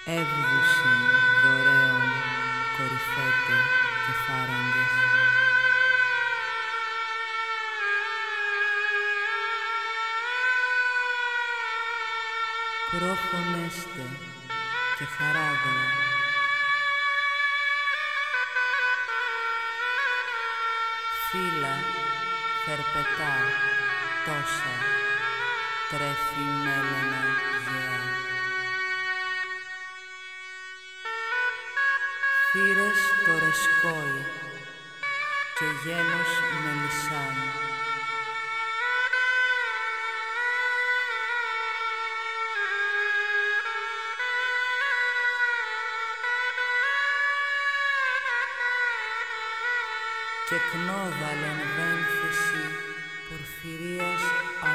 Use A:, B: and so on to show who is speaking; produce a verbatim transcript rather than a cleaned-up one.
A: εύδουσιν δωρέων κορυφέτε και φάραγγες. Πρόχονεστε και χαράδρα, φύλλα θερπετά τόσα τρέφει μέλαινα γεά. Θύρες το ρεσκόι και γένος μελισσάν. Και κνόδαλεν βένθεση πορφυρίας